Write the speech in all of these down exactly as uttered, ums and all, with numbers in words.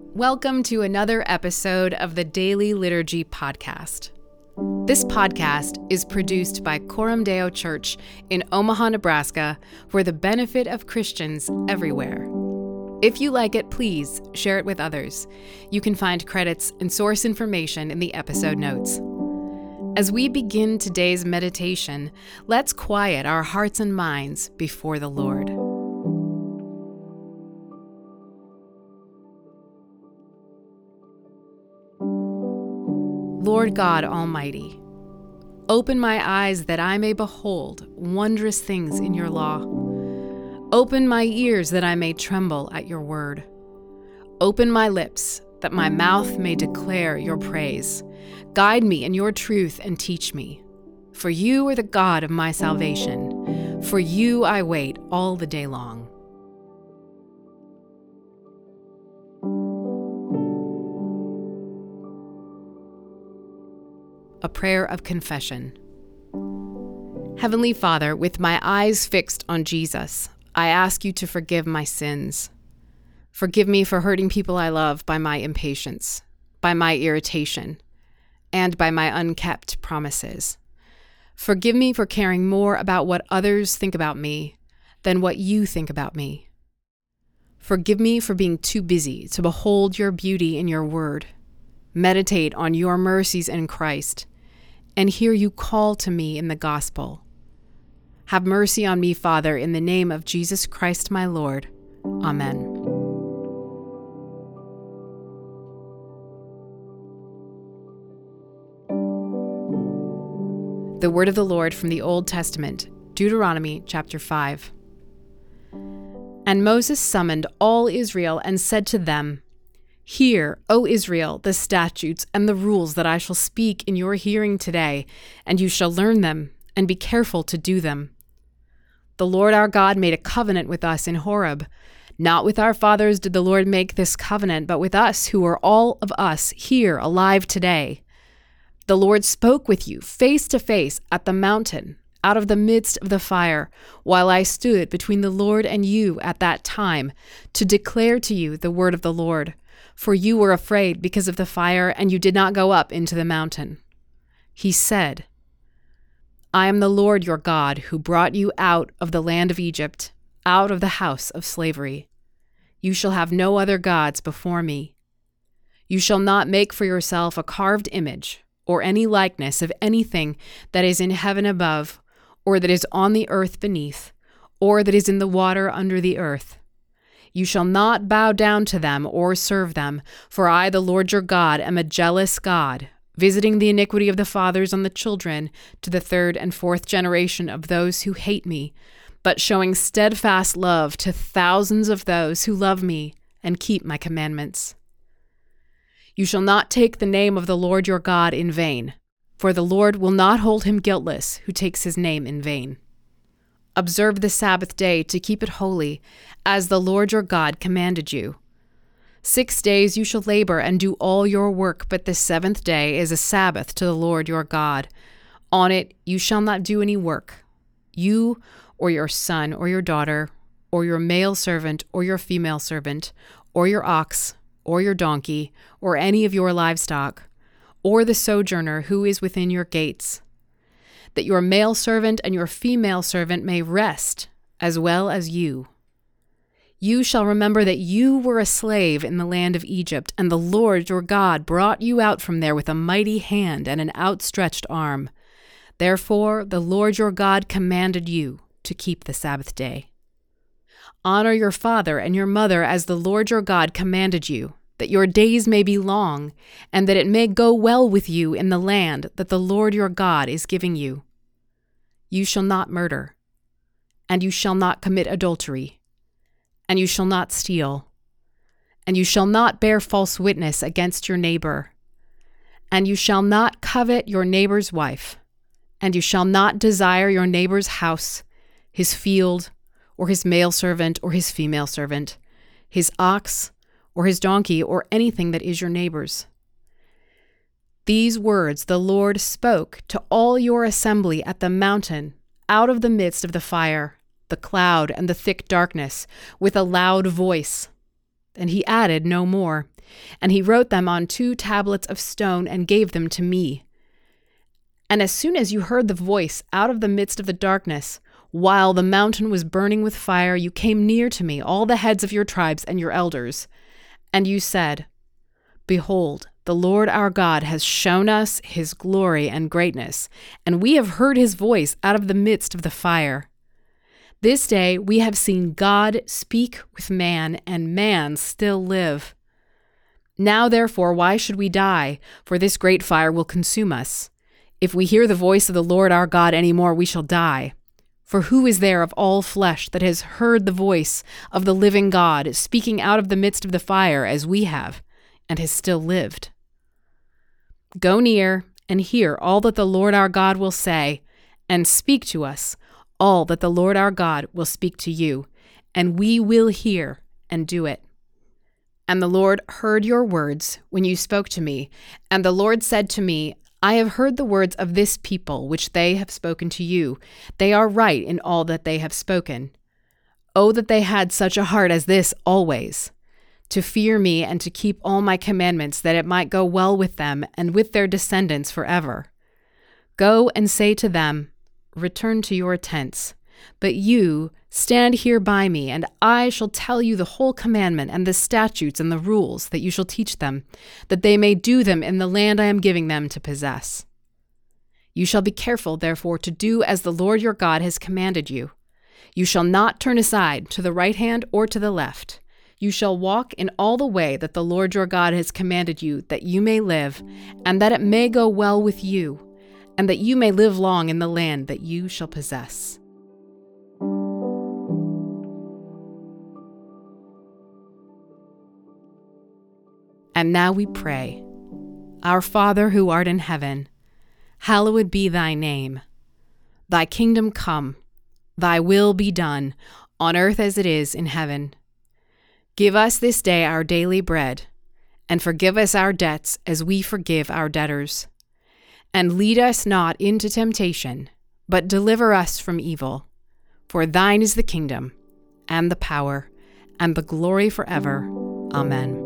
Welcome to another episode of the Daily Liturgy Podcast. This podcast is produced by Coram Deo Church in Omaha, Nebraska, for the benefit of Christians everywhere. If you like it, please share it with others. You can find credits and source information in the episode notes. As we begin today's meditation, let's quiet our hearts and minds before the Lord. Lord God Almighty, open my eyes that I may behold wondrous things in your law. Open my ears that I may tremble at your word. Open my lips that my mouth may declare your praise. Guide me in your truth and teach me. For you are the God of my salvation. For you I wait all the day long. A prayer of confession. Heavenly Father, with my eyes fixed on Jesus, I ask you to forgive my sins. Forgive me for hurting people I love by my impatience, by my irritation, and by my unkept promises. Forgive me for caring more about what others think about me than what you think about me. Forgive me for being too busy to behold your beauty in your word, meditate on your mercies in Christ, and hear you call to me in the gospel. Have mercy on me, Father, in the name of Jesus Christ my Lord. Amen. The word of the Lord from the Old Testament, Deuteronomy chapter five. And Moses summoned all Israel and said to them, Hear, O Israel, the statutes and the rules that I shall speak in your hearing today, and you shall learn them, and be careful to do them. The Lord our God made a covenant with us in Horeb. Not with our fathers did the Lord make this covenant, but with us who are all of us here alive today. The Lord spoke with you face to face at the mountain, out of the midst of the fire, while I stood between the Lord and you at that time, to declare to you the word of the Lord. For you were afraid because of the fire, and you did not go up into the mountain. He said, I am the Lord your God, who brought you out of the land of Egypt, out of the house of slavery. You shall have no other gods before me. You shall not make for yourself a carved image, or any likeness of anything that is in heaven above, or that is on the earth beneath, or that is in the water under the earth. You shall not bow down to them or serve them, for I, the Lord your God, am a jealous God, visiting the iniquity of the fathers on the children to the third and fourth generation of those who hate me, but showing steadfast love to thousands of those who love me and keep my commandments. You shall not take the name of the Lord your God in vain, for the Lord will not hold him guiltless who takes his name in vain. Observe the Sabbath day to keep it holy, as the Lord your God commanded you. Six days you shall labor and do all your work, but the seventh day is a Sabbath to the Lord your God. On it you shall not do any work, you or your son or your daughter, or your male servant or your female servant, or your ox, or your donkey, or any of your livestock, or the sojourner who is within your gates, that your male servant and your female servant may rest, as well as you. You shall remember that you were a slave in the land of Egypt, and the Lord your God brought you out from there with a mighty hand and an outstretched arm. Therefore the Lord your God commanded you to keep the Sabbath day. Honor your father and your mother as the Lord your God commanded you, that your days may be long, and that it may go well with you in the land that the Lord your God is giving you. You shall not murder, and you shall not commit adultery, and you shall not steal, and you shall not bear false witness against your neighbor, and you shall not covet your neighbor's wife, and you shall not desire your neighbor's house, his field, or his male servant or his female servant, his ox, or his donkey, or anything that is your neighbor's. These words the Lord spoke to all your assembly at the mountain, out of the midst of the fire, the cloud, and the thick darkness, with a loud voice. and he added no more. And he wrote them on two tablets of stone and gave them to me. And as soon as you heard the voice out of the midst of the darkness, while the mountain was burning with fire, you came near to me, all the heads of your tribes and your elders. And you said, Behold, the Lord our God has shown us his glory and greatness, and we have heard his voice out of the midst of the fire. This day we have seen God speak with man, and man still live. Now therefore, why should we die? For this great fire will consume us. If we hear the voice of the Lord our God any more, we shall die. For who is there of all flesh that has heard the voice of the living God speaking out of the midst of the fire as we have, and has still lived? Go near and hear all that the Lord our God will say, and speak to us all that the Lord our God will speak to you, and we will hear and do it. And the Lord heard your words when you spoke to me, and the Lord said to me, I have heard the words of this people which they have spoken to you. They are right in all that they have spoken. Oh, that they had such a heart as this always, to fear me and to keep all my commandments, that it might go well with them and with their descendants forever. Go and say to them, Return to your tents. But you, stand here by me, and I shall tell you the whole commandment and the statutes and the rules that you shall teach them, that they may do them in the land I am giving them to possess. You shall be careful, therefore, to do as the Lord your God has commanded you. You shall not turn aside to the right hand or to the left. You shall walk in all the way that the Lord your God has commanded you, that you may live, and that it may go well with you, and that you may live long in the land that you shall possess. And now we pray. Our Father who art in heaven, hallowed be thy name. Thy kingdom come, thy will be done, on earth as it is in heaven. Give us this day our daily bread, and forgive us our debts as we forgive our debtors. And lead us not into temptation, but deliver us from evil. For thine is the kingdom, and the power, and the glory forever. Amen.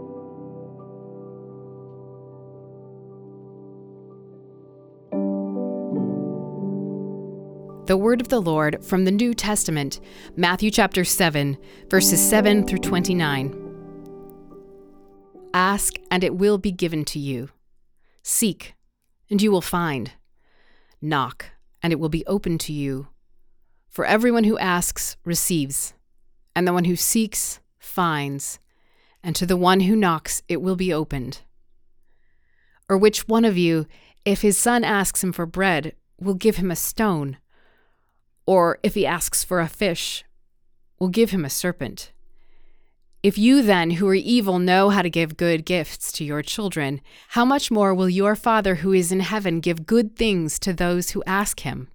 The word of the Lord from the New Testament, Matthew chapter seven, verses seven through twenty-nine. Ask, and it will be given to you. Seek, and you will find. Knock, and it will be opened to you. For everyone who asks receives, and the one who seeks finds, and to the one who knocks it will be opened. Or which one of you, if his son asks him for bread, will give him a stone? Or if he asks for a fish, will give him a serpent? If you then, who are evil, know how to give good gifts to your children, how much more will your Father who is in heaven give good things to those who ask him?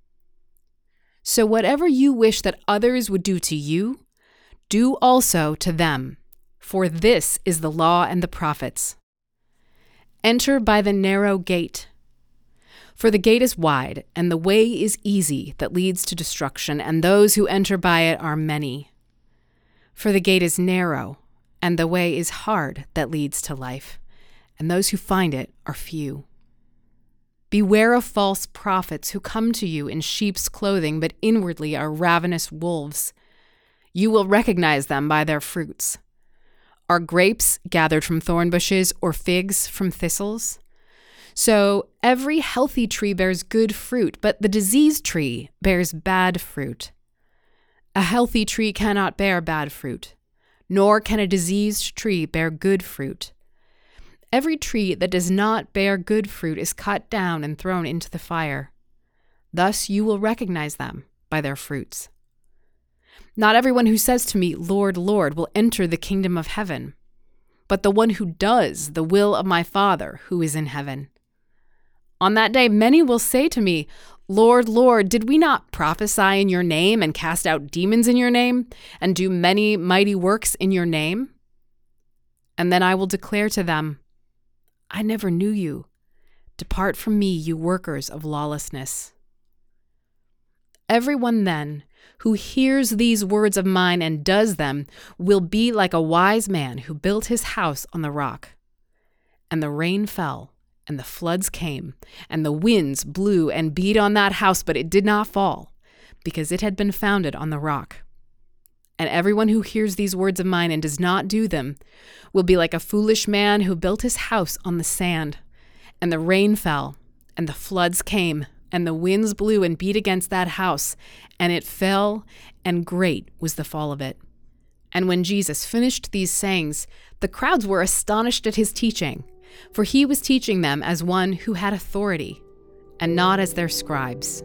So whatever you wish that others would do to you, do also to them, for this is the law and the prophets. Enter by the narrow gate. For the gate is wide, and the way is easy that leads to destruction, and those who enter by it are many. For the gate is narrow, and the way is hard that leads to life, and those who find it are few. Beware of false prophets who come to you in sheep's clothing, but inwardly are ravenous wolves. You will recognize them by their fruits. Are grapes gathered from thorn bushes, or figs from thistles? So every healthy tree bears good fruit, but the diseased tree bears bad fruit. A healthy tree cannot bear bad fruit, nor can a diseased tree bear good fruit. Every tree that does not bear good fruit is cut down and thrown into the fire. Thus you will recognize them by their fruits. Not everyone who says to me, Lord, Lord, will enter the kingdom of heaven, but the one who does the will of my Father who is in heaven. On that day, many will say to me, Lord, Lord, did we not prophesy in your name and cast out demons in your name and do many mighty works in your name? And then I will declare to them, I never knew you. Depart from me, you workers of lawlessness. Everyone then who hears these words of mine and does them will be like a wise man who built his house on the rock. And the rain fell, and the floods came, and the winds blew and beat on that house, but it did not fall, because it had been founded on the rock. And everyone who hears these words of mine and does not do them will be like a foolish man who built his house on the sand. And the rain fell, and the floods came, and the winds blew and beat against that house, and it fell, and great was the fall of it. And when Jesus finished these sayings, the crowds were astonished at his teaching, for he was teaching them as one who had authority, and not as their scribes.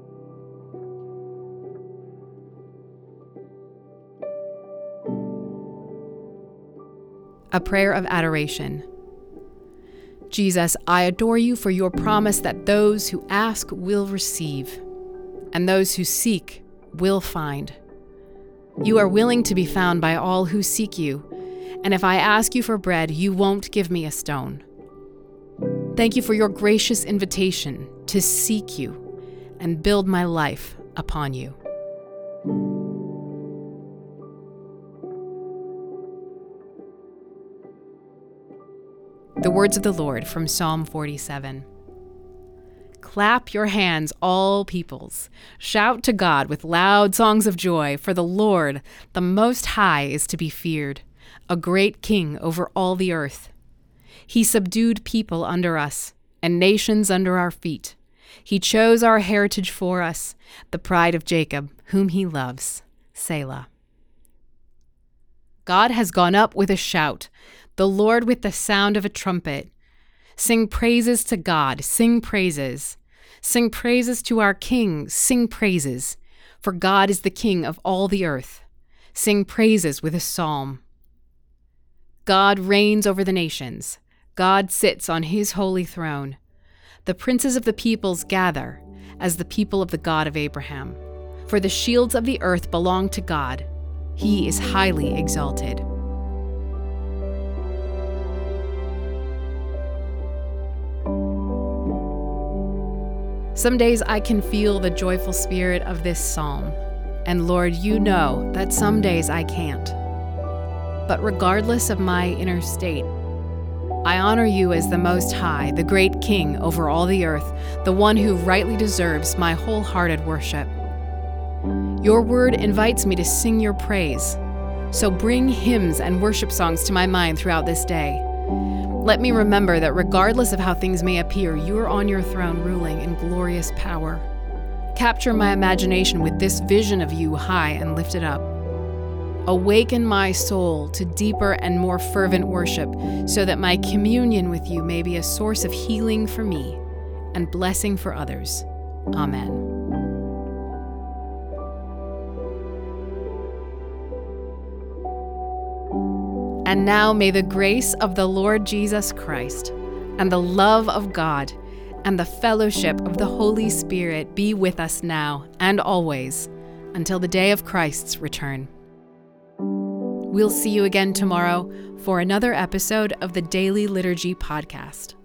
A prayer of adoration. Jesus, I adore you for your promise that those who ask will receive, and those who seek will find. You are willing to be found by all who seek you, and if I ask you for bread, you won't give me a stone. Thank you for your gracious invitation to seek you and build my life upon you. The words of the Lord from Psalm forty-seven. Clap your hands, all peoples. Shout to God with loud songs of joy, for the Lord, the Most High, is to be feared, a great king over all the earth. He subdued people under us, and nations under our feet. He chose our heritage for us, the pride of Jacob, whom he loves. Selah. God has gone up with a shout, the Lord with the sound of a trumpet. Sing praises to God, sing praises. Sing praises to our King, sing praises. For God is the King of all the earth. Sing praises with a psalm. God reigns over the nations. God sits on his holy throne. The princes of the peoples gather as the people of the God of Abraham. For the shields of the earth belong to God. He is highly exalted. Some days I can feel the joyful spirit of this psalm, and Lord, you know that some days I can't. But regardless of my inner state, I honor you as the Most High, the great King over all the earth, the one who rightly deserves my wholehearted worship. Your word invites me to sing your praise, so bring hymns and worship songs to my mind throughout this day. Let me remember that regardless of how things may appear, you are on your throne ruling in glorious power. Capture my imagination with this vision of you high and lifted up. Awaken my soul to deeper and more fervent worship so that my communion with you may be a source of healing for me and blessing for others. Amen. And now may the grace of the Lord Jesus Christ, and the love of God, and the fellowship of the Holy Spirit be with us now and always, until the day of Christ's return. We'll see you again tomorrow for another episode of the Daily Liturgy Podcast.